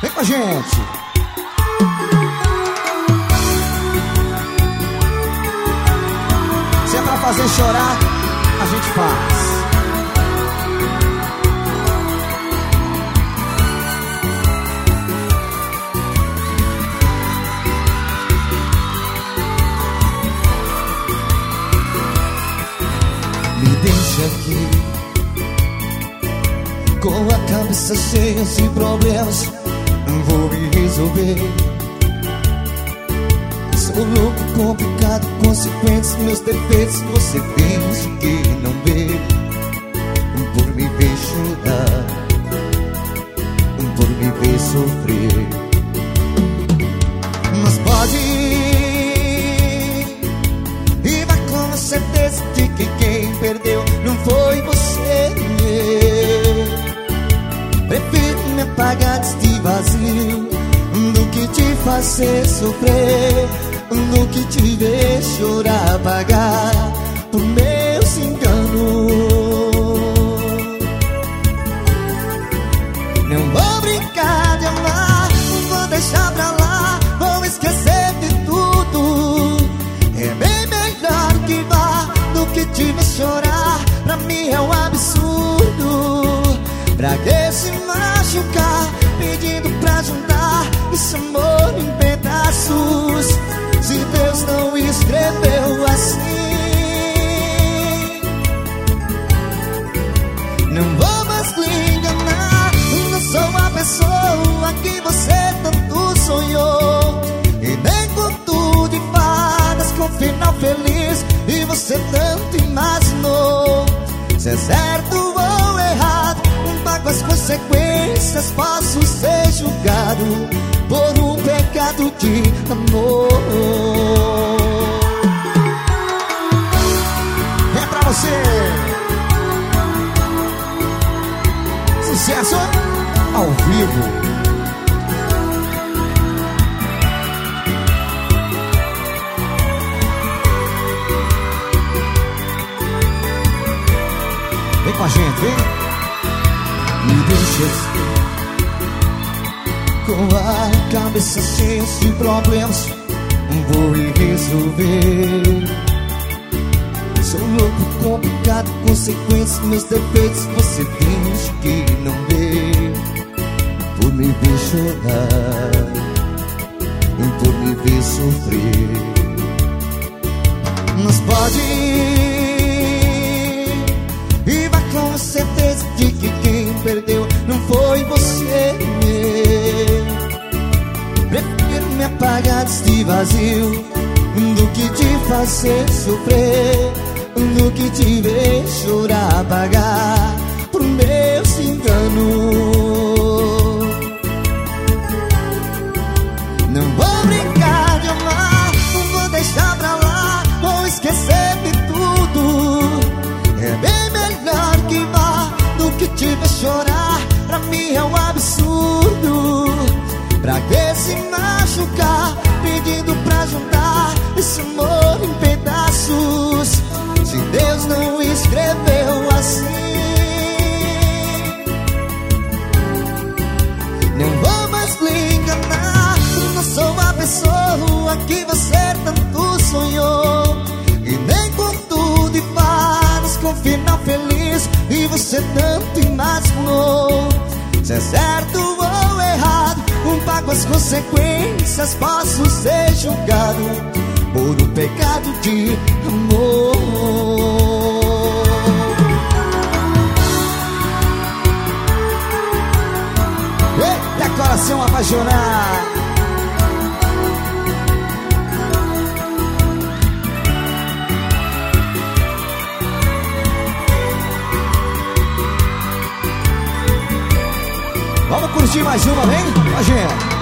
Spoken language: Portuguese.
Vem com a gente. Se é pra fazer chorar, a gente faz. Me deixa aqui com a cabeça cheia de problemas. Vou me resolver. Sou louco, complicado, consequentes, meus defeitos você finge que não vê. Por me ver chorar, por me ver sofrer. Mas pode ir e vai com a certeza de que quem perdeu não foi você. Prefiro me apagar deste vazio do que te fazer sofrer, do que te ver chorar, pagar por meus enganos. Não vou brincar de amar, vou deixar pra lá, vou esquecer de tudo. É bem melhor que vá do que te ver chorar. Pra mim é um absurdo. Pra que se machucar pedindo pra juntar esse amor em pedaços, se Deus não escreveu assim? Não vou mais lhe enganar, não sou a pessoa que você tanto sonhou. E nem conto de fadas com final feliz e você tanto imaginou. Se é certo ou errado, pago as consequências, posso ser julgado por um pecado de amor. É pra você. Sucesso ao vivo. Vem com a gente, vem. Me deixa com a cabeça cheia de problemas, vou resolver. Sou louco, complicado, consequências, meus defeitos você finge que não vê. Por me ver chorar, por me ver sofrer. Mas pode ir e vai com certeza de que quem perdeu não foi você. Prefiro me apagar deste vazio do que te fazer sofrer, do que te ver chorar, pagar por meus enganos. Não vou brincar de amar, vou deixar pra lá, vou esquecer de tudo. É bem melhor que vá do que te ver chorar. Pra mim é um absurdo. Pra que se machucar pedindo pra juntar esse amor em pedaços, se Deus não escreveu assim? Não vou mais lhe enganar, não sou a pessoa que você tanto sonhou. E nem conto de fadas com final feliz e você tanto imaginou. Se é certo ou errado, pago as consequências, posso ser julgado por um pecado de amor. Eita, coração apaixonado. Vamos curtir mais uma, vem, a gente.